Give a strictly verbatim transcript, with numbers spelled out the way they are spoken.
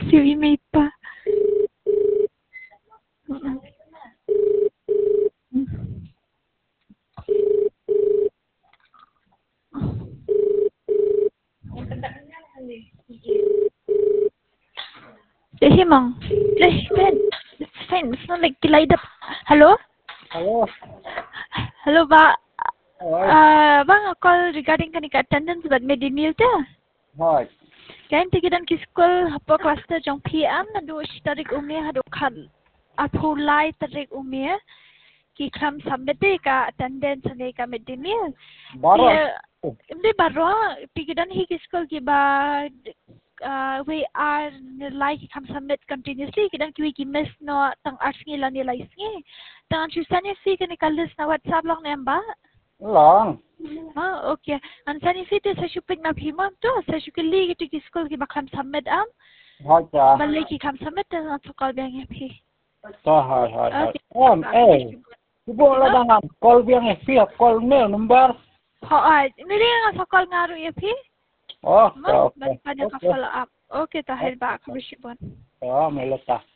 siêu email pa. Jadi mang, eh fan, fan, it's like light up. Hello? Hello. Hello ba? Alright. Uh, bang call regarding kan attendance but made email ta. Right. Kan tigidan ki school hapo cluster jong P M na do tarik umia hado kan apply tarik umia ki kam submit ka attendance ne ka made email. Baro. Hindi baro tigidan hi ki school ki ba uh, we are like kam submit continuously kidan ki ki miss no tang arts nila nila isngi tang chusan ya fi kan kalis na WhatsApp lang na ba. Long. Ah, okay. Ang sani fit sa shupig na phimam to sa shukili gitu ki school ki bakam submit am. Right. Uh, Balay ki kam submit na to call biang phi. Hi, hi, hi. Okay. Um, eh. Ibu lah dah call biang eh, via call mail number. Ha, ay, nili nga sa call nga ro ya phi. Oh, Ma, okay. balik pa na ka follow up. Okay, tahil ba ka bisibon. Oh, melata.